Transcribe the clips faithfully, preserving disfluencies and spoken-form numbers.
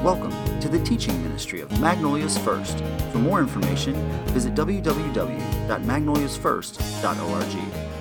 Welcome to the teaching ministry of Magnolias First. For more information, visit w w w dot magnolias first dot org.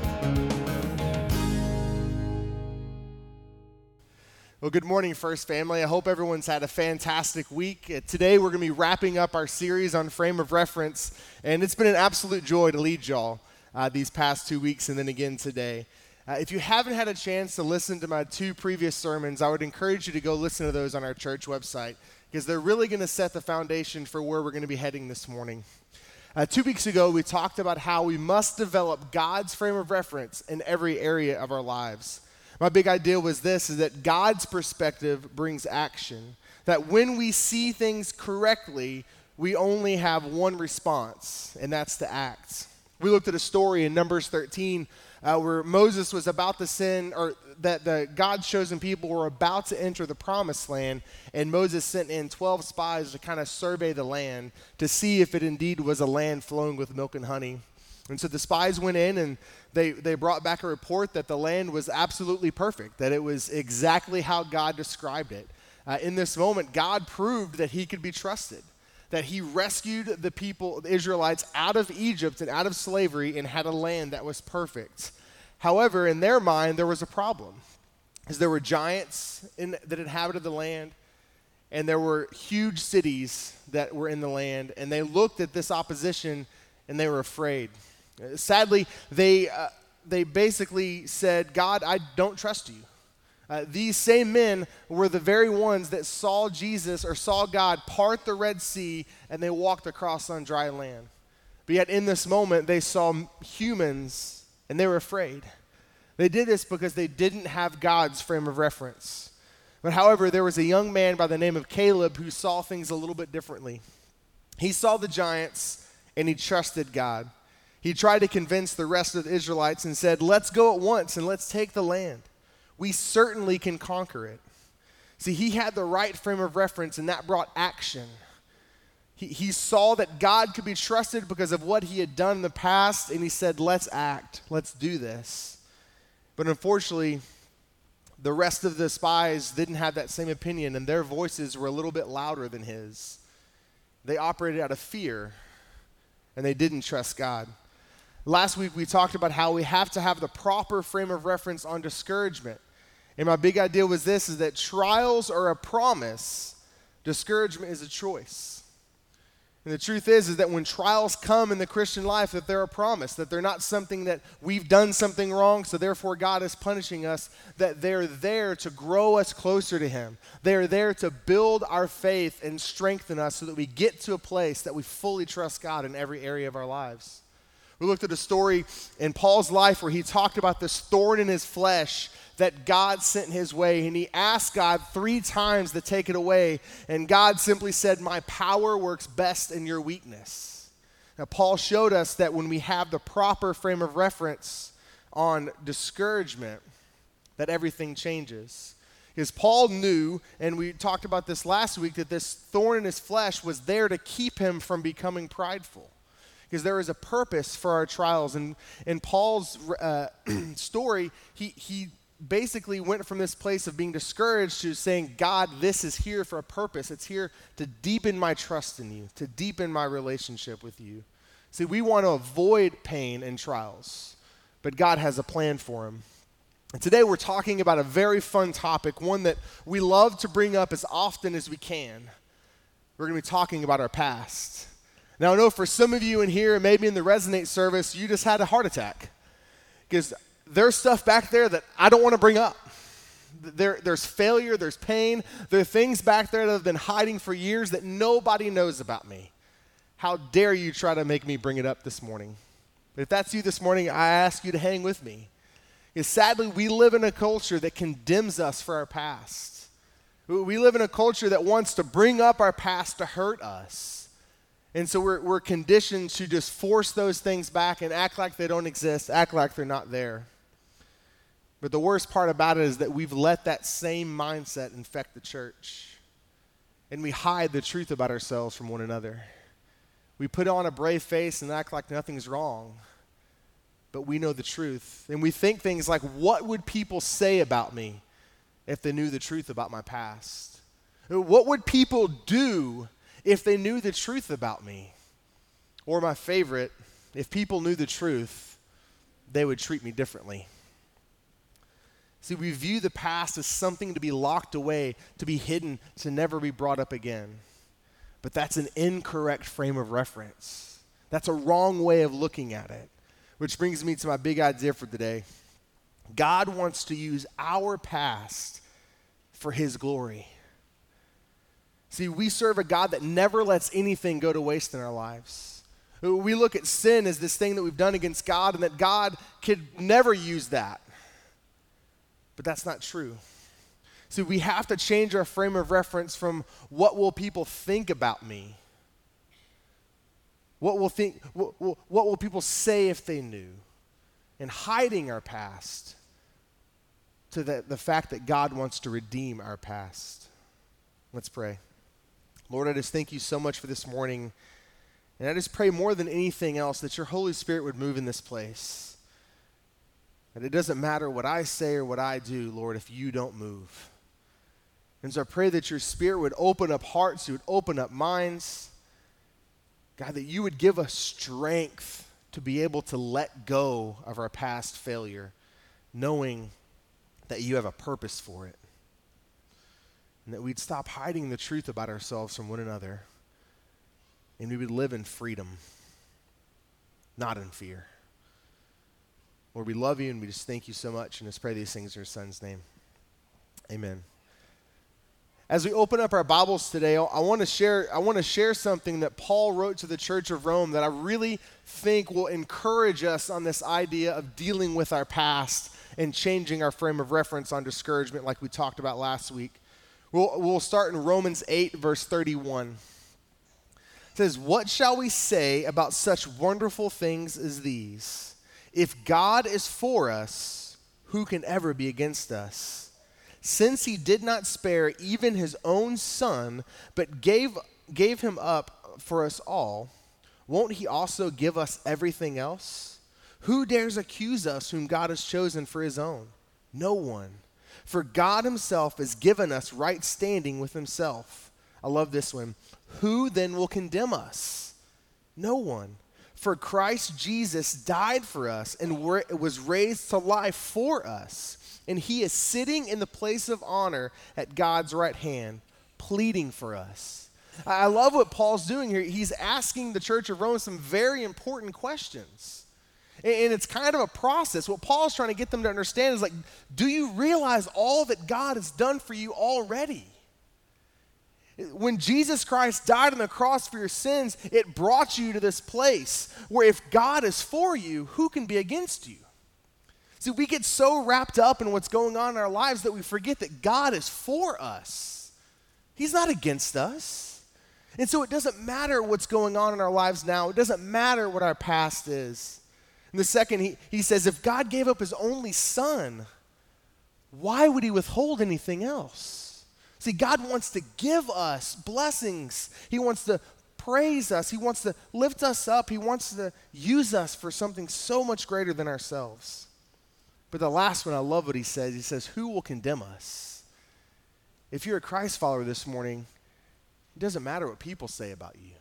Well, good morning, First Family. I hope everyone's had a fantastic week. Uh, Today, we're going to be wrapping up our series on frame of reference, and it's been an absolute joy to lead y'all uh, these past two weeks and then again today. Uh, if you haven't had a chance to listen to my two previous sermons, I would encourage you to go listen to those on our church website because they're really going to set the foundation for where we're going to be heading this morning. Uh, two weeks ago, we talked about how we must develop God's frame of reference in every area of our lives. My big idea was this, is that God's perspective brings action. That when we see things correctly, we only have one response, and that's to act. We looked at a story in Numbers thirteen uh, where Moses was about to send, or that the God's chosen people were about to enter the promised land, and Moses sent in twelve spies to kind of survey the land to see if it indeed was a land flowing with milk and honey. And so the spies went in and they, they brought back a report that the land was absolutely perfect, that it was exactly how God described it. Uh, in this moment, God proved that he could be trusted, that he rescued the people, the Israelites, out of Egypt and out of slavery and had a land that was perfect. However, in their mind, there was a problem, because there were giants in, that inhabited the land, and there were huge cities that were in the land, and they looked at this opposition and they were afraid. Sadly, they uh, they basically said, God, I don't trust you. Uh, these same men were the very ones that saw Jesus or saw God part the Red Sea, and they walked across on dry land. But yet in this moment, they saw humans, and they were afraid. They did this because they didn't have God's frame of reference. But however, there was a young man by the name of Caleb who saw things a little bit differently. He saw the giants, and he trusted God. He tried to convince the rest of the Israelites and said, let's go at once and let's take the land. We certainly can conquer it. See, he had the right frame of reference, and that brought action. He, he saw that God could be trusted because of what he had done in the past, and he said, let's act, let's do this. But unfortunately, the rest of the spies didn't have that same opinion, and their voices were a little bit louder than his. They operated out of fear, and they didn't trust God. Last week, we talked about how we have to have the proper frame of reference on discouragement. And my big idea was this, is that trials are a promise, discouragement is a choice. And the truth is, is that when trials come in the Christian life, that they're a promise, that they're not something that we've done something wrong, so therefore God is punishing us, that they're there to grow us closer to him. They're there to build our faith and strengthen us so that we get to a place that we fully trust God in every area of our lives. We looked at a story in Paul's life where he talked about this thorn in his flesh that God sent his way, and he asked God three times to take it away, and God simply said, my power works best in your weakness. Now, Paul showed us that when we have the proper frame of reference on discouragement, that everything changes. Because Paul knew, and we talked about this last week, that this thorn in his flesh was there to keep him from becoming prideful. Because there is a purpose for our trials. And in Paul's uh, story, he, he basically went from this place of being discouraged to saying, God, this is here for a purpose. It's here to deepen my trust in you, to deepen my relationship with you. See, we want to avoid pain and trials, but God has a plan for them. And today we're talking about a very fun topic, one that we love to bring up as often as we can. We're going to be talking about our past. Now, I know for some of you in here, maybe in the Resonate service, you just had a heart attack. Because there's stuff back there that I don't want to bring up. There, there's failure, there's pain. There are things back there that have been hiding for years that nobody knows about me. How dare you try to make me bring it up this morning? But if that's you this morning, I ask you to hang with me. Because sadly, we live in a culture that condemns us for our past. We live in a culture that wants to bring up our past to hurt us. And so we're, we're conditioned to just force those things back and act like they don't exist, act like they're not there. But the worst part about it is that we've let that same mindset infect the church. And we hide the truth about ourselves from one another. We put on a brave face and act like nothing's wrong. But we know the truth. And we think things like, what would people say about me if they knew the truth about my past? What would people do if they knew the truth about me? Or my favorite, if people knew the truth, they would treat me differently. See, we view the past as something to be locked away, to be hidden, to never be brought up again. But that's an incorrect frame of reference. That's a wrong way of looking at it. Which brings me to my big idea for today. God wants to use our past for his glory. See, we serve a God that never lets anything go to waste in our lives. We look at sin as this thing that we've done against God and that God could never use that. But that's not true. See, we have to change our frame of reference from what will people think about me? What will think? What, what will people say if they knew? And hiding our past to the, the fact that God wants to redeem our past. Let's pray. Lord, I just thank you so much for this morning. And I just pray more than anything else that your Holy Spirit would move in this place. That it doesn't matter what I say or what I do, Lord, if you don't move. And so I pray that your Spirit would open up hearts, you would open up minds. God, that you would give us strength to be able to let go of our past failure, knowing that you have a purpose for it. And that we'd stop hiding the truth about ourselves from one another. And we would live in freedom, not in fear. Lord, we love you and we just thank you so much. And just pray these things in your Son's name. Amen. As we open up our Bibles today, I want to share I want to share something that Paul wrote to the church of Rome that I really think will encourage us on this idea of dealing with our past and changing our frame of reference on discouragement like we talked about last week. We'll, we'll start in Romans eight, verse thirty-one. It says, "What shall we say about such wonderful things as these? If God is for us, who can ever be against us? Since he did not spare even his own son, but gave, gave him up for us all, won't he also give us everything else? Who dares accuse us whom God has chosen for his own? No one. For God himself has given us right standing with himself." I love this one. "Who then will condemn us? No one. For Christ Jesus died for us and was raised to life for us. And he is sitting in the place of honor at God's right hand, pleading for us." I love what Paul's doing here. He's asking the church of Rome some very important questions. And it's kind of a process. What Paul's trying to get them to understand is like, do you realize all that God has done for you already? When Jesus Christ died on the cross for your sins, it brought you to this place where if God is for you, who can be against you? See, we get so wrapped up in what's going on in our lives that we forget that God is for us. He's not against us. And so it doesn't matter what's going on in our lives now. It doesn't matter what our past is. And the second, he, he says, if God gave up his only son, why would he withhold anything else? See, God wants to give us blessings. He wants to praise us. He wants to lift us up. He wants to use us for something so much greater than ourselves. But the last one, I love what he says. He says, who will condemn us? If you're a Christ follower this morning, it doesn't matter what people say about you.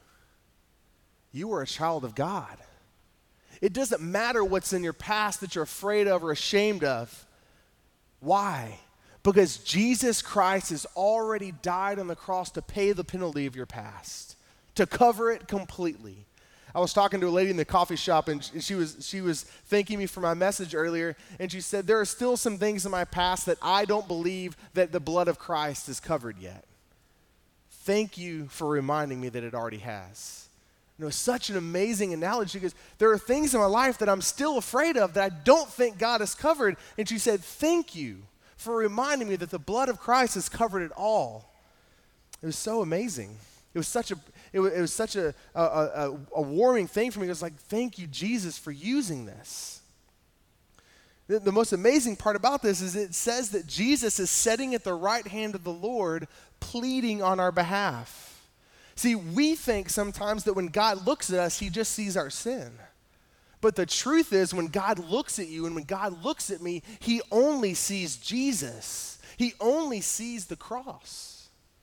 You are a child of God. It doesn't matter what's in your past that you're afraid of or ashamed of. Why? Because Jesus Christ has already died on the cross to pay the penalty of your past, to cover it completely. I was talking to a lady in the coffee shop, and she was she was thanking me for my message earlier, and she said, there are still some things in my past that I don't believe that the blood of Christ has covered yet. Thank you for reminding me that it already has. And it was such an amazing analogy because there are things in my life that I'm still afraid of that I don't think God has covered. And she said, thank you for reminding me that the blood of Christ has covered it all. It was so amazing. It was such a it was, it was such a a, a a warming thing for me. It was like, thank you, Jesus, for using this. The, the most amazing part about this is it says that Jesus is sitting at the right hand of the Lord, pleading on our behalf. See, we think sometimes that when God looks at us, he just sees our sin. But the truth is, when God looks at you and when God looks at me, he only sees Jesus. He only sees the cross.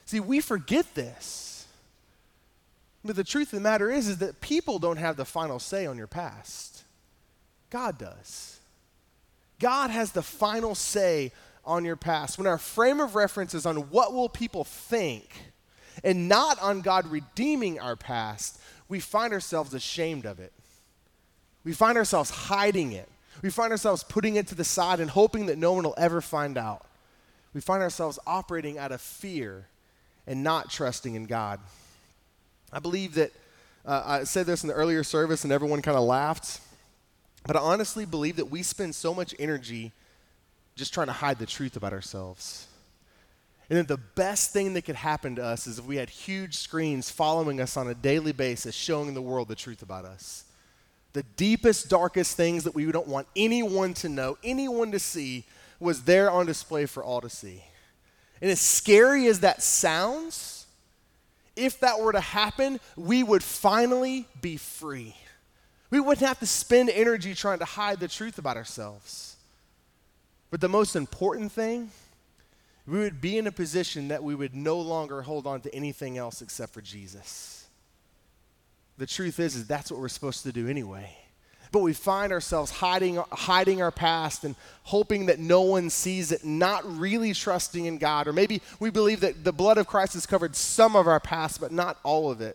See, we forget this. But the truth of the matter is, is that people don't have the final say on your past. God does. God has the final say on your past. When our frame of reference is on what will people think and not on God redeeming our past, we find ourselves ashamed of it. We find ourselves hiding it. We find ourselves putting it to the side and hoping that no one will ever find out. We find ourselves operating out of fear and not trusting in God. I believe that, uh, I said this in the earlier service and everyone kind of laughed, but I honestly believe that we spend so much energy just trying to hide the truth about ourselves. And that the best thing that could happen to us is if we had huge screens following us on a daily basis, showing the world the truth about us. The deepest, darkest things that we don't want anyone to know, anyone to see, was there on display for all to see. And as scary as that sounds, if that were to happen, we would finally be free. We wouldn't have to spend energy trying to hide the truth about ourselves. But the most important thing, we would be in a position that we would no longer hold on to anything else except for Jesus. The truth is, is that's what we're supposed to do anyway. But we find ourselves hiding, hiding our past and hoping that no one sees it, not really trusting in God. Or maybe we believe that the blood of Christ has covered some of our past, but not all of it.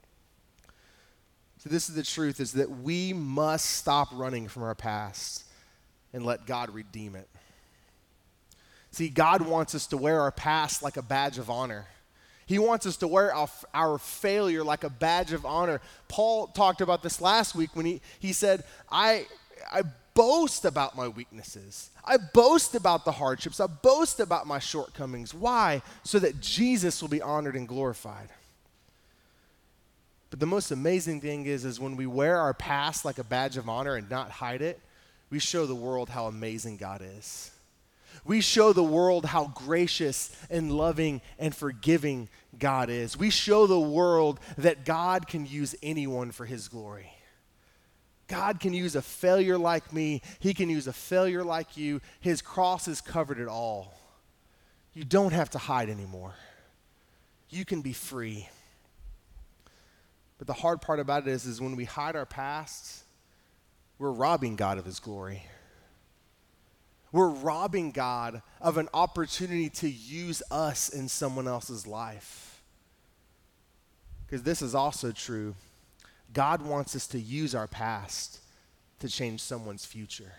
So this is the truth, is that we must stop running from our past and let God redeem it. See, God wants us to wear our past like a badge of honor. He wants us to wear our, our failure like a badge of honor. Paul talked about this last week when he, he said, I, I boast about my weaknesses. I boast about the hardships. I boast about my shortcomings. Why? So that Jesus will be honored and glorified. But the most amazing thing is, is when we wear our past like a badge of honor and not hide it, we show the world how amazing God is. We show the world how gracious and loving and forgiving God is. We show the world that God can use anyone for his glory. God can use a failure like me. He can use a failure like you. His cross has covered it all. You don't have to hide anymore. You can be free. But the hard part about it is, is when we hide our past, we're robbing God of his glory. We're robbing God of an opportunity to use us in someone else's life. Because this is also true. God wants us to use our past to change someone's future.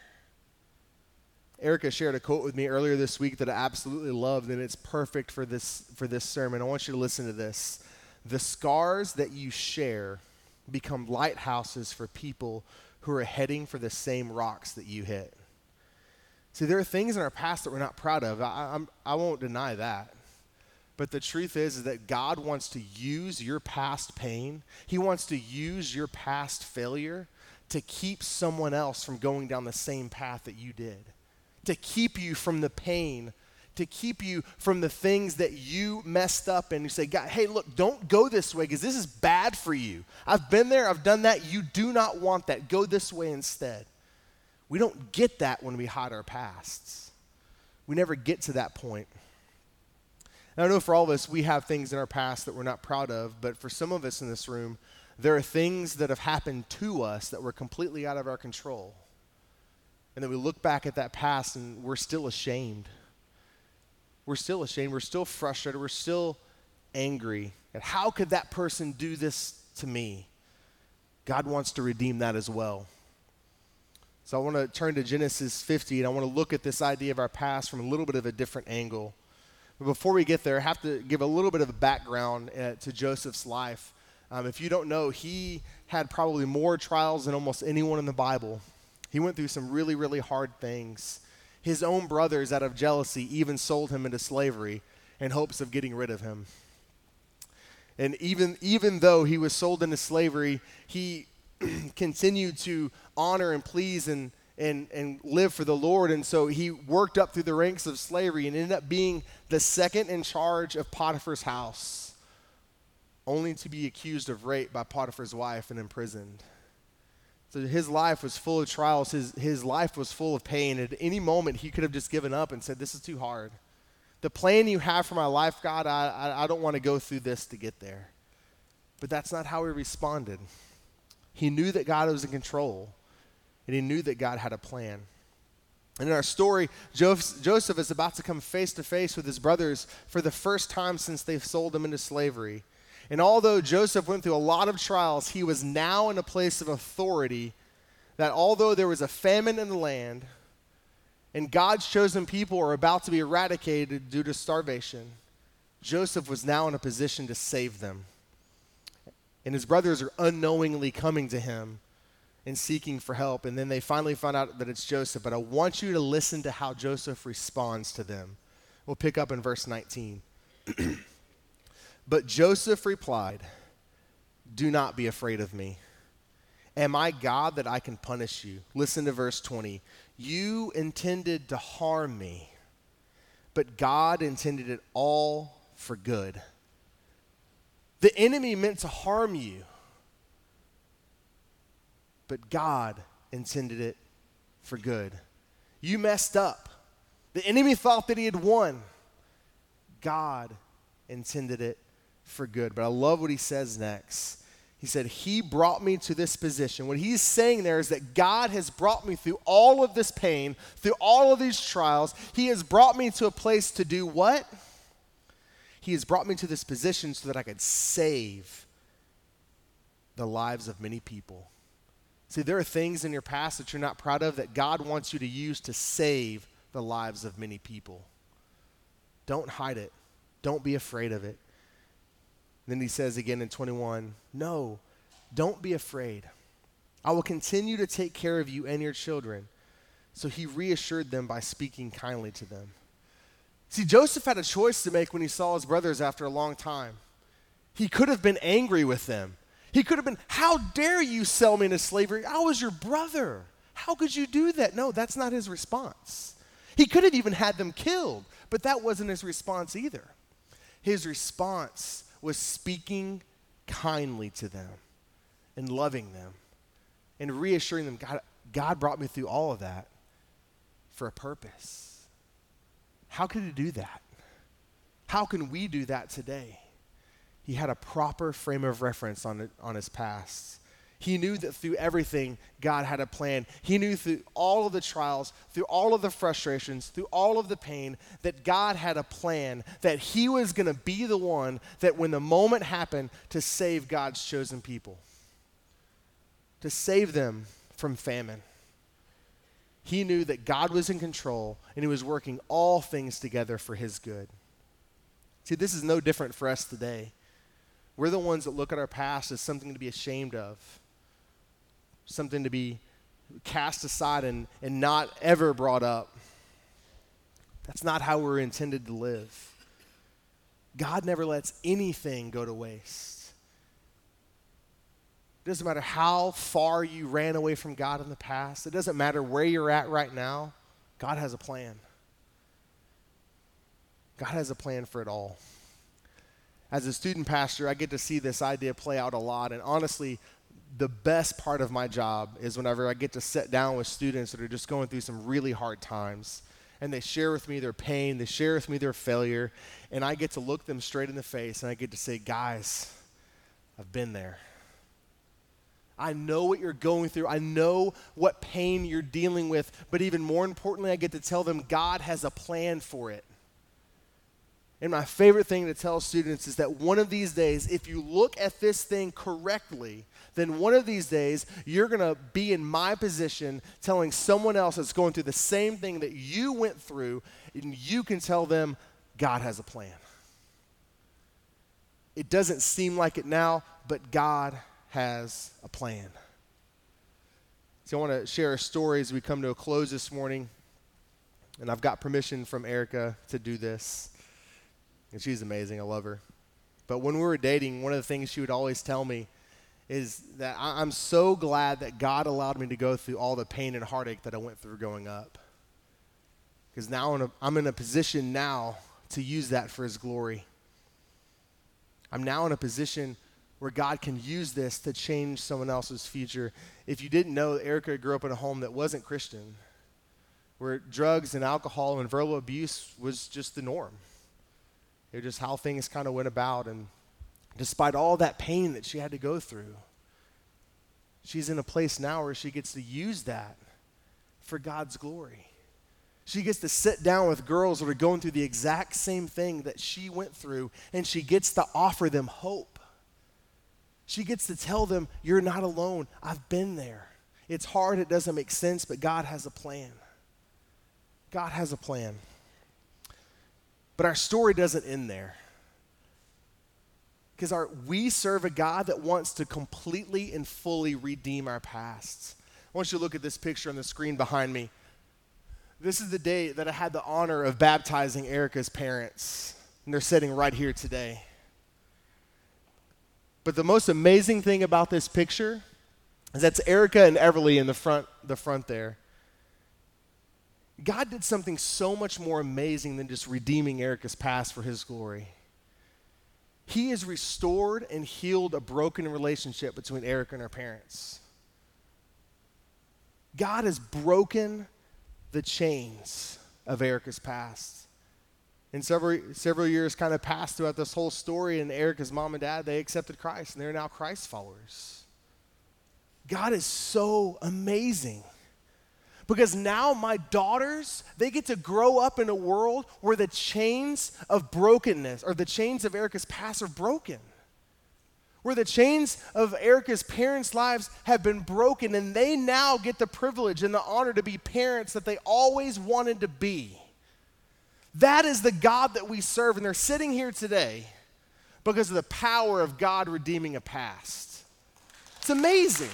Erica shared a quote with me earlier this week that I absolutely loved, and it's perfect for this, for this sermon. I want you to listen to this. The scars that you share become lighthouses for people who are heading for the same rocks that you hit. See, there are things in our past that we're not proud of. I, I'm, I won't deny that. But the truth is, is that God wants to use your past pain. He wants to use your past failure to keep someone else from going down the same path that you did, to keep you from the pain, to keep you from the things that you messed up. And you say, God, hey, look, don't go this way because this is bad for you. I've been there. I've done that. You do not want that. Go this way instead. We don't get that when we hide our pasts. We never get to that point. And I know for all of us, we have things in our past that we're not proud of, but for some of us in this room, there are things that have happened to us that were completely out of our control. And then we look back at that past and we're still ashamed. We're still ashamed. We're still frustrated. We're still angry. And how could that person do this to me? God wants to redeem that as well. So I want to turn to Genesis fifty, and I want to look at this idea of our past from a little bit of a different angle. But before we get there, I have to give a little bit of a background uh, to Joseph's life. Um, if you don't know, he had probably more trials than almost anyone in the Bible. He went through some really, really hard things. His own brothers, out of jealousy, even sold him into slavery in hopes of getting rid of him. And even, even though he was sold into slavery, he continued to honor and please and, and, and live for the Lord. And so he worked up through the ranks of slavery and ended up being the second in charge of Potiphar's house, only to be accused of rape by Potiphar's wife and imprisoned. So his life was full of trials. His, his life was full of pain. At any moment, he could have just given up and said, this is too hard. The plan you have for my life, God, I, I, I don't want to go through this to get there. But that's not how he responded. He knew that God was in control, and he knew that God had a plan. And in our story, Joseph is about to come face to face with his brothers for the first time since they've sold him into slavery. And although Joseph went through a lot of trials, he was now in a place of authority that although there was a famine in the land and God's chosen people are about to be eradicated due to starvation, Joseph was now in a position to save them. And his brothers are unknowingly coming to him and seeking for help. And then they finally find out that it's Joseph. But I want you to listen to how Joseph responds to them. We'll pick up in verse nineteen. But Joseph replied, "Do not be afraid of me. Am I God that I can punish you?" Listen to verse twenty. "You intended to harm me, but God intended it all for good." The enemy meant to harm you, but God intended it for good. You messed up. The enemy thought that he had won. God intended it for good. But I love what he says next. He said, he brought me to this position. What he's saying there is that God has brought me through all of this pain, through all of these trials. He has brought me to a place to do what? He has brought me to this position so that I could save the lives of many people. See, there are things in your past that you're not proud of that God wants you to use to save the lives of many people. Don't hide it. Don't be afraid of it. And then he says again in twenty-one, "No, don't be afraid. I will continue to take care of you and your children." So he reassured them by speaking kindly to them. See, Joseph had a choice to make when he saw his brothers after a long time. He could have been angry with them. He could have been, "How dare you sell me into slavery? I was your brother. How could you do that?" No, that's not his response. He could have even had them killed, but that wasn't his response either. His response was speaking kindly to them and loving them and reassuring them, God, God brought me through all of that for a purpose. How could he do that? How can we do that today? He had a proper frame of reference on, it, on his past. He knew that through everything, God had a plan. He knew through all of the trials, through all of the frustrations, through all of the pain, that God had a plan, that he was going to be the one that when the moment happened to save God's chosen people, to save them from famine. He knew that God was in control and he was working all things together for his good. See, this is no different for us today. We're the ones that look at our past as something to be ashamed of, something to be cast aside and, and not ever brought up. That's not how we're intended to live. God never lets anything go to waste. It doesn't matter how far you ran away from God in the past. It doesn't matter where you're at right now. God has a plan. God has a plan for it all. As a student pastor, I get to see this idea play out a lot. And honestly, the best part of my job is whenever I get to sit down with students that are just going through some really hard times. And they share with me their pain. They share with me their failure. And I get to look them straight in the face. And I get to say, guys, I've been there. I know what you're going through. I know what pain you're dealing with. But even more importantly, I get to tell them God has a plan for it. And my favorite thing to tell students is that one of these days, if you look at this thing correctly, then one of these days, you're going to be in my position telling someone else that's going through the same thing that you went through, and you can tell them God has a plan. It doesn't seem like it now, but God has a plan. So I want to share a story as we come to a close this morning. And I've got permission from Erica to do this. And she's amazing. I love her. But when we were dating, one of the things she would always tell me is that I- I'm so glad that God allowed me to go through all the pain and heartache that I went through growing up. Because now in a, I'm in a position now to use that for his glory. I'm now in a position where God can use this to change someone else's future. If you didn't know, Erica grew up in a home that wasn't Christian, where drugs and alcohol and verbal abuse was just the norm. It was just how things kind of went about. And despite all that pain that she had to go through, she's in a place now where she gets to use that for God's glory. She gets to sit down with girls that are going through the exact same thing that she went through, and she gets to offer them hope. She gets to tell them, you're not alone. I've been there. It's hard. It doesn't make sense, but God has a plan. God has a plan. But our story doesn't end there. Because our, we serve a God that wants to completely and fully redeem our pasts. I want you to look at this picture on the screen behind me. This is the day that I had the honor of baptizing Erica's parents, and they're sitting right here today. But the most amazing thing about this picture is that's Erica and Everly in the front, the front there. God did something so much more amazing than just redeeming Erica's past for his glory. He has restored and healed a broken relationship between Erica and her parents. God has broken the chains of Erica's past. And several several years kind of passed throughout this whole story, and Erica's mom and dad, they accepted Christ, and they're now Christ followers. God is so amazing. Because now my daughters, they get to grow up in a world where the chains of brokenness, or the chains of Erica's past are broken. Where the chains of Erica's parents' lives have been broken, and they now get the privilege and the honor to be parents that they always wanted to be. That is the God that we serve, and they're sitting here today because of the power of God redeeming a past. It's amazing.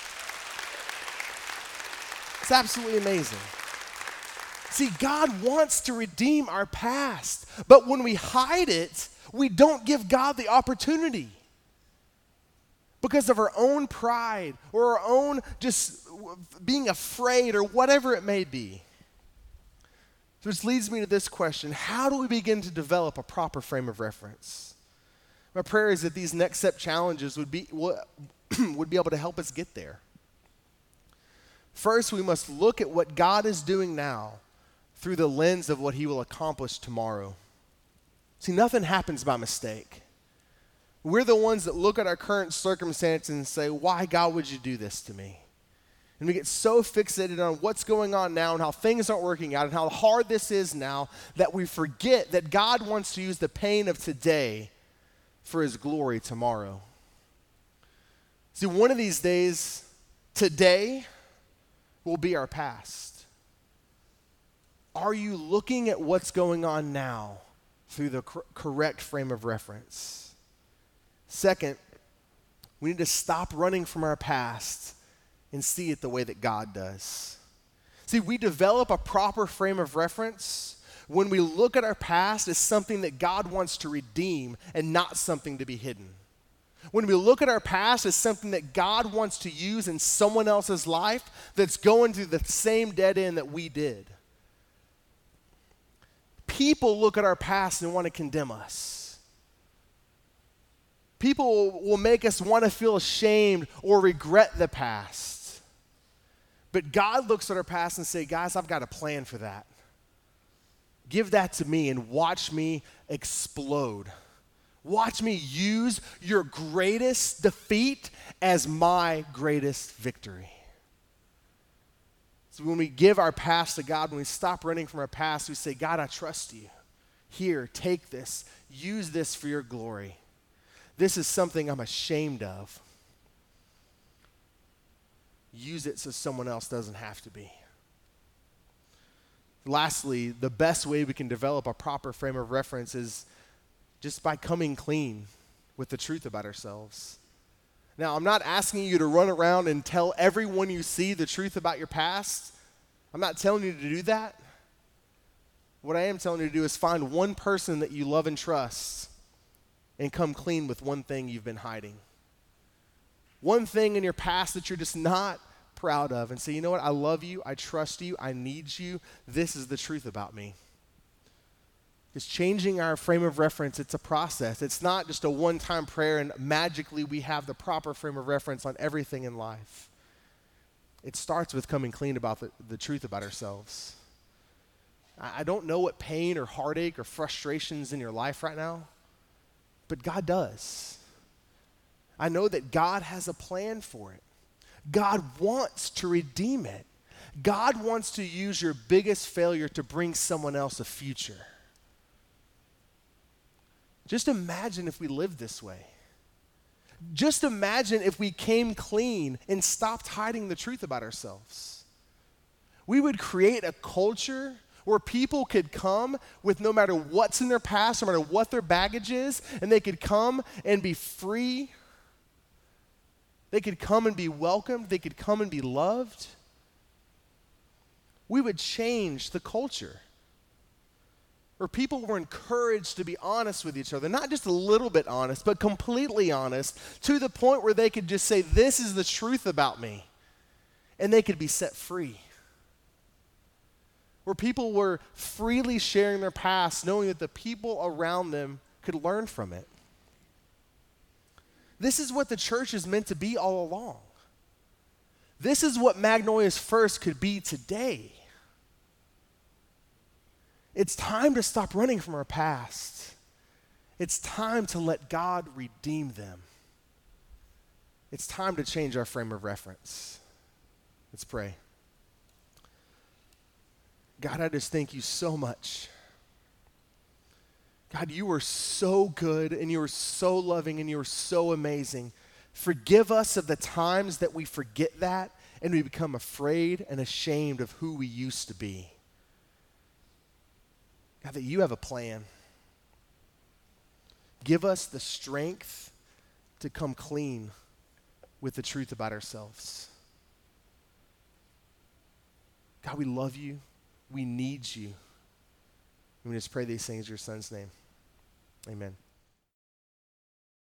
It's absolutely amazing. See, God wants to redeem our past, but when we hide it, we don't give God the opportunity. Because of our own pride or our own just being afraid or whatever it may be. So this leads me to this question: how do we begin to develop a proper frame of reference? My prayer is that these next step challenges would be, would be able to help us get there. First, we must look at what God is doing now through the lens of what he will accomplish tomorrow. See, nothing happens by mistake. We're the ones that look at our current circumstances and say, why, God, would you do this to me? And we get so fixated on what's going on now and how things aren't working out and how hard this is now that we forget that God wants to use the pain of today for his glory tomorrow. See, one of these days, today, will be our past. Are you looking at what's going on now through the cor- correct frame of reference? Second, we need to stop running from our past and see it the way that God does. See, we develop a proper frame of reference when we look at our past as something that God wants to redeem and not something to be hidden. When we look at our past as something that God wants to use in someone else's life that's going through the same dead end that we did. People look at our past and want to condemn us. People will make us want to feel ashamed or regret the past. But God looks at our past and says, guys, I've got a plan for that. Give that to me and watch me explode. Watch me use your greatest defeat as my greatest victory. So when we give our past to God, when we stop running from our past, we say, God, I trust you. Here, take this. Use this for your glory. This is something I'm ashamed of. Use it so someone else doesn't have to be. Lastly, the best way we can develop a proper frame of reference is just by coming clean with the truth about ourselves. Now, I'm not asking you to run around and tell everyone you see the truth about your past. I'm not telling you to do that. What I am telling you to do is find one person that you love and trust and come clean with one thing you've been hiding. One thing in your past that you're just not proud of, and say, you know what, I love you, I trust you, I need you, this is the truth about me. It's changing our frame of reference. It's a process. It's not just a one-time prayer and magically we have the proper frame of reference on everything in life. It starts with coming clean about the, the truth about ourselves. I I don't know what pain or heartache or frustrations in your life right now, but God does. I know that God has a plan for it. God wants to redeem it. God wants to use your biggest failure to bring someone else a future. Just imagine if we lived this way. Just imagine if we came clean and stopped hiding the truth about ourselves. We would create a culture where people could come with no matter what's in their past, no matter what their baggage is, and they could come and be free. They could come and be welcomed. They could come and be loved. We would change the culture where people were encouraged to be honest with each other, not just a little bit honest, but completely honest, to the point where they could just say, this is the truth about me, and they could be set free. Where people were freely sharing their past, knowing that the people around them could learn from it. This is what the church is meant to be all along. This is what Magnolia's First could be today. It's time to stop running from our past. It's time to let God redeem them. It's time to change our frame of reference. Let's pray. God, I just thank you so much. God, you are so good, and you are so loving, and you are so amazing. Forgive us of the times that we forget that and we become afraid and ashamed of who we used to be. God, that you have a plan. Give us the strength to come clean with the truth about ourselves. God, we love you. We need you. We just pray these things in your son's name. Amen.